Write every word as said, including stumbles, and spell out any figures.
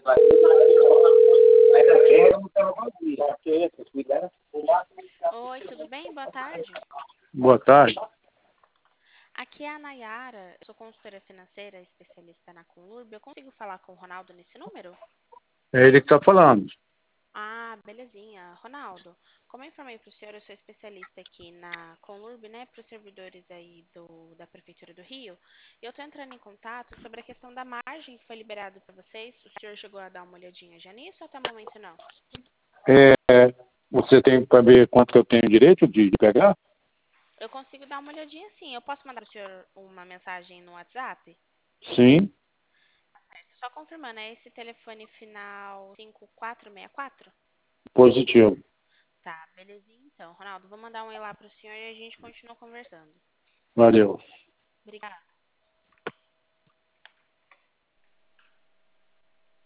Oi, tudo bem? Boa tarde. Boa tarde. Aqui é a Nayara, eu sou consultora financeira, especialista na Conlurb. Eu consigo falar com o Ronaldo nesse número? É ele que está falando. Ah, belezinha. Ronaldo, como eu informei para o senhor, eu sou especialista aqui na Conlurb, né, para os servidores aí do, da Prefeitura do Rio. E eu estou entrando em contato sobre a questão da margem que foi liberada para vocês. O senhor chegou a dar uma olhadinha já nisso ou até o momento não? É, você tem para ver quanto que eu tenho direito de, de pegar? Eu consigo dar uma olhadinha sim. Eu posso mandar para o senhor uma mensagem no WhatsApp? Sim, Só confirmando, é esse telefone final cinco quatro seis quatro? positivo. Tá, belezinha então. Ronaldo, vou mandar um e lá pro senhor e a gente continua conversando. Valeu. Obrigada.